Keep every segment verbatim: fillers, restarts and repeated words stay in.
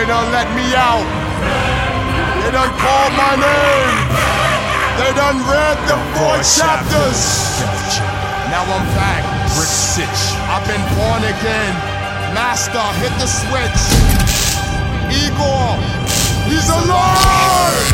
done let me out. They done called my name. They done read the four chapters. Now I'm back. Brick Sitch. I've been born again. Master, hit the switch. Igor, he's alive.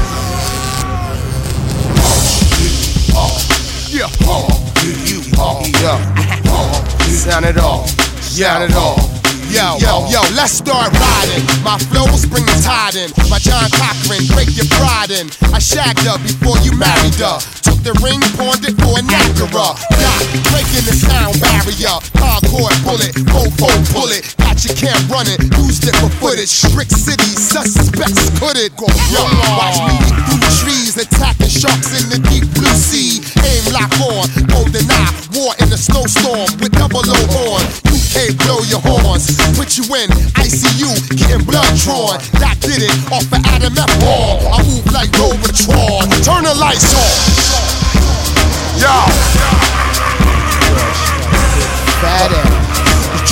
Yeah, you, yeah, sound it all, sound it all. Yo, yo, yo, let's start riding. My flows bring the tide in. My John Cochran, break your pride in. I shagged her before you married her. Took the ring, pawned it for a Niagara. Not breaking the sound barrier. Hardcore bullet, fofo bullet. Got your camp running, used it for footage. Brick City, suspects could it go wrong? Watch me through trees, attacking sharks in the deep blue sea. Aim lock on, golden eye, war in the snowstorm with double O on. U K blow your horns. Put you in I C U, getting blood drawn. That did it off of Adam F. Hall. I move like Robotron. Turn the lights on. Yo. Fat ass.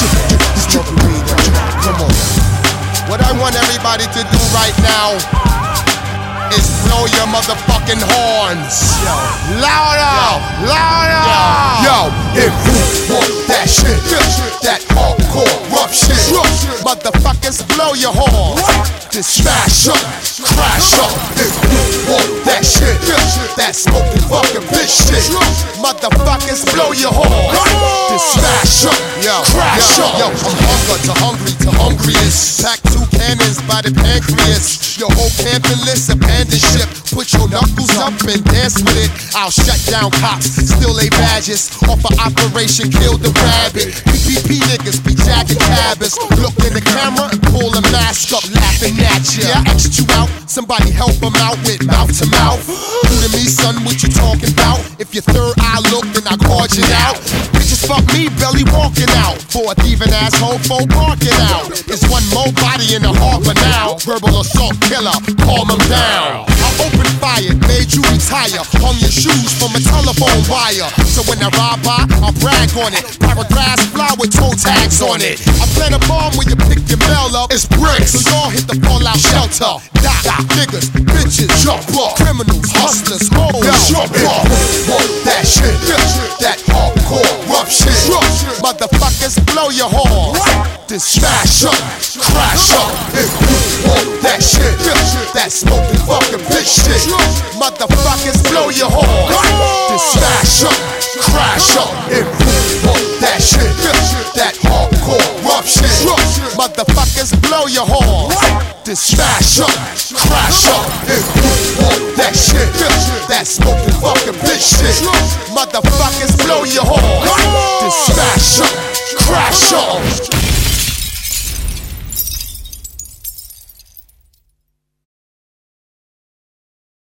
Come on. What I want everybody to do right now is blow your motherfucking horns. Yo. Louder, yo. Louder. Yo. Yo, if you want that shit, that hardcore rough shit, motherfuckers blow your horn. Just smash up, crash up. If you want that shit, that smoking fucking bitch shit, motherfuckers blow your horn. Just smash up, yo, crash up. Yo, from hunger to hungry to hungriest. Pack two cannons by the pancreas. Your whole camping list abandoned ship. Put your knuckles up and dance with it. I'll shut down cops, still lay badges. Off of Operation Kill the Rabbit. P P P niggas be jacking cabins. Look in the camera and pull a mask up, laughing at ya. Yeah, I X'd you out, somebody help them out with mouth to mouth. You to me, son, what you talking about? If your third eye look, then I called you out. Bitches fuck me, belly walking out. For a thieving asshole, folk barking out. There's one more body in the harbor now. Verbal assault killer, calm him down. I opened fire, made you retire. Hung your shoes from a telephone wire. So when I ride by, I brag on it. Paragraphs fly with toe tags on it. I plant a bomb when you pick your mail up. It's bricks, so y'all hit the fallout shelter. Die, die, niggas, bitches, jump up. Criminals, hustlers, hoes, jump up. Want that shit, that hardcore rough shit. Motherfuckers blow your horn. Then smash up, crash up. If you want that shit, that smoking fucking bitch shit. Motherfuckers blow your horn. Then smash up, crash up. If you want that shit, that hardcore rough shit. Motherfuckers blow your horn. Then smash up, crash up. If you want that shit, that smoking fucking bitch shit. Motherfuckers blow your horn. Then